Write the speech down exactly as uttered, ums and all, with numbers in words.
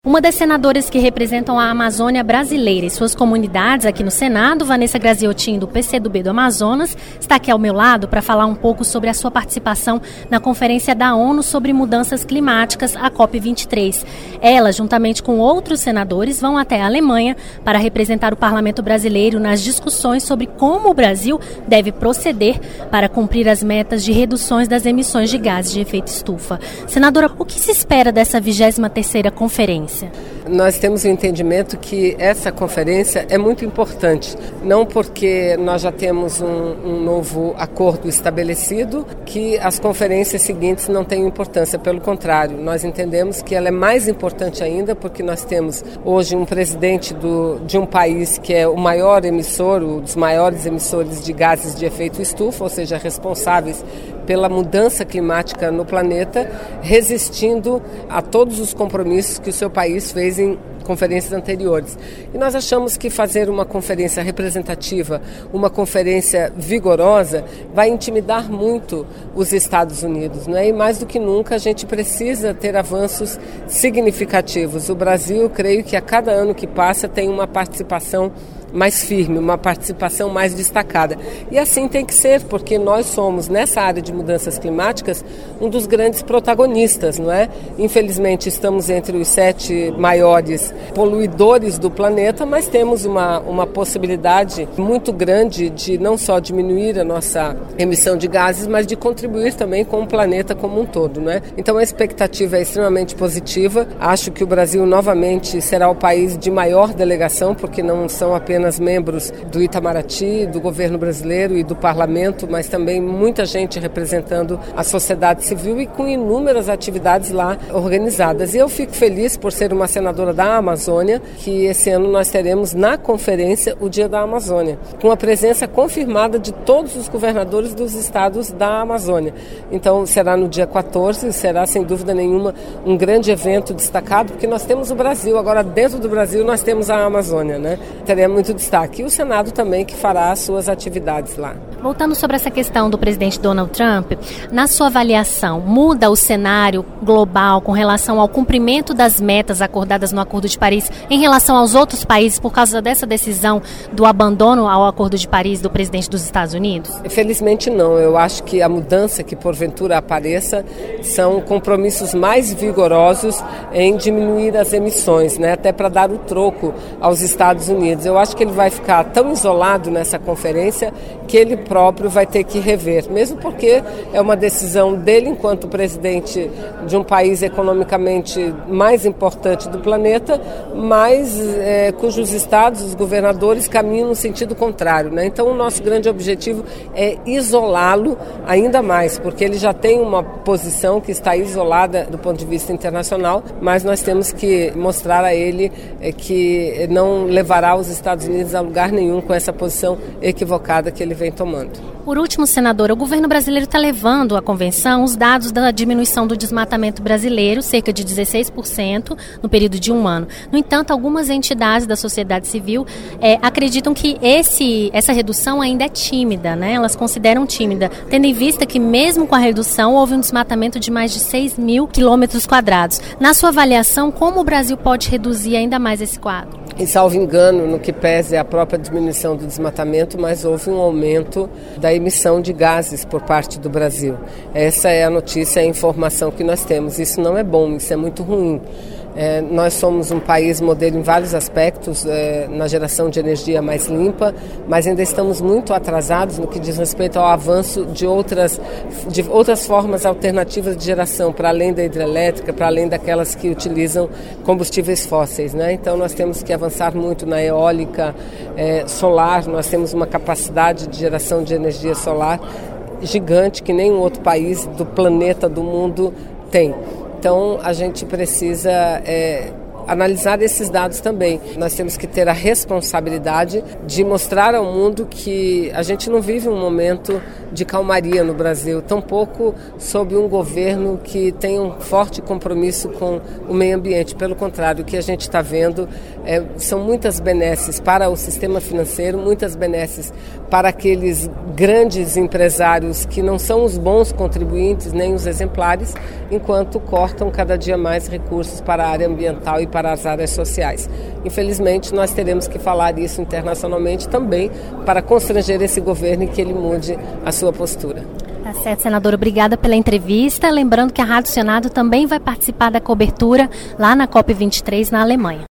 Uma das senadoras que representam a Amazônia brasileira e suas comunidades aqui no Senado, Vanessa Graziotin, do P C do B do Amazonas, está aqui ao meu lado para falar um pouco sobre a sua participação na Conferência da ONU sobre Mudanças Climáticas, a COP vinte e três. Ela, juntamente com outros senadores, vão até a Alemanha para representar o parlamento brasileiro nas discussões sobre como o Brasil deve proceder para cumprir as metas de reduções das emissões de gases de efeito estufa. Senadora, o que se espera dessa vigésima terceira conferência? Nós temos o entendimento que essa conferência é muito importante, não porque nós já temos um, um novo acordo estabelecido, que as conferências seguintes não têm importância, pelo contrário, nós entendemos que ela é mais importante ainda porque nós temos hoje um presidente do, de um país que é o maior emissor, um dos maiores emissores de gases de efeito estufa, ou seja, responsáveis pela mudança climática no planeta, resistindo a todos os compromissos que o seu país fez em conferências anteriores. E nós achamos que fazer uma conferência representativa, uma conferência vigorosa, vai intimidar muito os Estados Unidos, né? E mais do que nunca a gente precisa ter avanços significativos. O Brasil, creio que a cada ano que passa tem uma participação mais firme, uma participação mais destacada. E assim tem que ser, porque nós somos, nessa área de mudanças climáticas, um dos grandes protagonistas, não é? Infelizmente, estamos entre os sete maiores poluidores do planeta, mas temos uma, uma possibilidade muito grande de não só diminuir a nossa emissão de gases, mas de contribuir também com o planeta como um todo, não é? Então, a expectativa é extremamente positiva. Acho que o Brasil, novamente, será o país de maior delegação, porque não são apenas membros do Itamaraty, do governo brasileiro e do parlamento, mas também muita gente representando a sociedade civil e com inúmeras atividades lá organizadas. E eu fico feliz por ser uma senadora da Amazônia, que esse ano nós teremos na conferência o Dia da Amazônia, com a presença confirmada de todos os governadores dos estados da Amazônia. Então será no dia quatorze, será sem dúvida nenhuma um grande evento destacado, porque nós temos o Brasil, agora dentro do Brasil nós temos a Amazônia, né? Teremos muito destaque. E o Senado também, que fará as suas atividades lá. Voltando sobre essa questão do presidente Donald Trump, na sua avaliação, muda o cenário global com relação ao cumprimento das metas acordadas no Acordo de Paris em relação aos outros países por causa dessa decisão do abandono ao Acordo de Paris do presidente dos Estados Unidos? Felizmente não. Eu acho que a mudança que porventura apareça são compromissos mais vigorosos em diminuir as emissões, né? Até para dar o troco aos Estados Unidos. Eu acho que ele vai ficar tão isolado nessa conferência que ele próprio vai ter que rever, mesmo porque é uma decisão dele enquanto presidente de um país economicamente mais importante do planeta, mas é, cujos estados, os governadores, caminham no sentido contrário, né? Então o nosso grande objetivo é isolá-lo ainda mais, porque ele já tem uma posição que está isolada do ponto de vista internacional, mas nós temos que mostrar a ele é, que não levará os Estados Unidos a lugar nenhum com essa posição equivocada que ele vem tomando. Por último, senadora, o governo brasileiro está levando à convenção os dados da diminuição do desmatamento brasileiro, cerca de dezesseis por cento no período de um ano. No entanto, algumas entidades da sociedade civil é, acreditam que esse, essa redução ainda é tímida, né? Elas consideram tímida, tendo em vista que mesmo com a redução houve um desmatamento de mais de seis mil quilômetros quadrados. Na sua avaliação, como o Brasil pode reduzir ainda mais esse quadro? E salvo engano, no que pese a própria diminuição do desmatamento, mas houve um aumento da emissão de gases por parte do Brasil. Essa é a notícia, a informação que nós temos. Isso não é bom, isso é muito ruim. É, nós somos um país modelo em vários aspectos, é, na geração de energia mais limpa, mas ainda estamos muito atrasados no que diz respeito ao avanço de outras, de outras formas alternativas de geração, para além da hidrelétrica, para além daquelas que utilizam combustíveis fósseis, né? Então nós temos que avançar muito na eólica, é, solar. Nós temos uma capacidade de geração de energia solar gigante que nenhum outro país do planeta, do mundo tem. Então, a gente precisa é, analisar esses dados também. Nós temos que ter a responsabilidade de mostrar ao mundo que a gente não vive um momento de calmaria no Brasil, tampouco sob um governo que tem um forte compromisso com o meio ambiente. Pelo contrário, o que a gente está vendo é, são muitas benesses para o sistema financeiro, muitas benesses para aqueles grandes empresários que não são os bons contribuintes nem os exemplares, enquanto cortam cada dia mais recursos para a área ambiental e para para as áreas sociais. Infelizmente, nós teremos que falar isso internacionalmente também para constranger esse governo e que ele mude a sua postura. Tá certo, senadora. Obrigada pela entrevista. Lembrando que a Rádio Senado também vai participar da cobertura lá na COP vinte e três na Alemanha.